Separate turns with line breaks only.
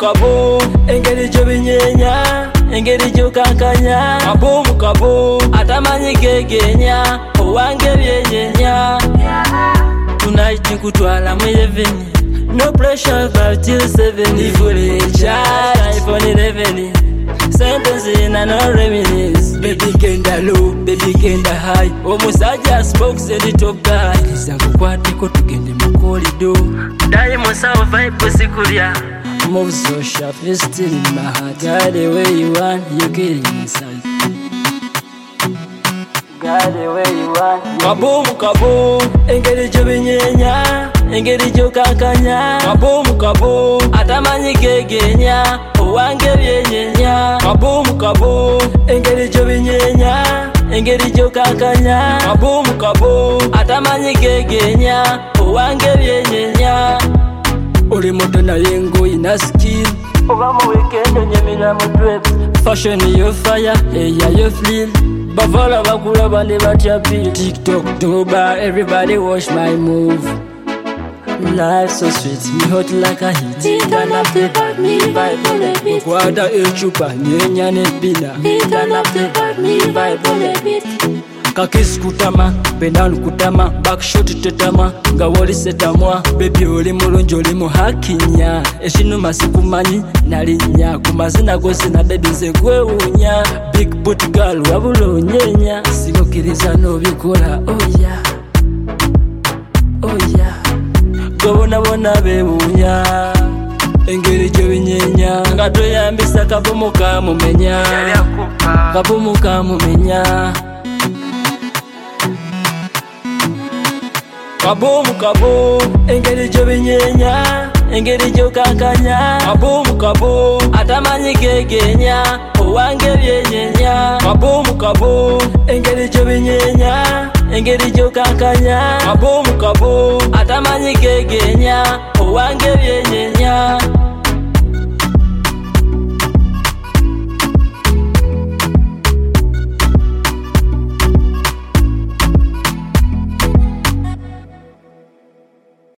kabo engeri gyo binyenya engeri gyo kankanya kabo atamanyi gegenya owange byenyenya tonight nkutwala mu 11 no pressure about till 7 ivule chat iPhone 11 sentence na no reminisce baby genda low baby genda high omusajja spokes the top guy kizakukwateko tugende mu corridor dai musawo vibe sikulya move so sharp you still in my heart got the way you want you killing inside got the way you want kabo engeri gyo binyenya engeri gyo kankanya kabo atamanyi gegenya owange byenyenya kabo engeri gyo binyenya engeri gyo kankanya kabo atamanyi gegenya owange byenyenya oli muto naye ng'oyina skill oba mu weekend onyemera mu drip fashion yo fire eya yo feel bavala bakulaba ne batya beat TikTok toba everybody watch my move life so sweet me hot like a heat turn up the vibe me vibe on the beat kwata echupa nyenya ne bina turn up the vibe me vibe on the beat kakisi kutama penal kutama backshot tetama nga woli setamwa baby oli mulungi oli muhakinya eshinuma sikumanyi nalinya kumazina gose na baby nze kwewunya big boot girl wabula onyenya sikukiriza nobikola oya gobonabona bewunya engeri gyo binyenya nga toyambisa kabomu kamumenya kabo engeri gyo binyenya engeri gyo kankanya kabo atamanyi gegenya owange byenyenya kabo engeri gyo binyenya engeri gyo kankanya kabo atamanyi gegenya owange byenyenya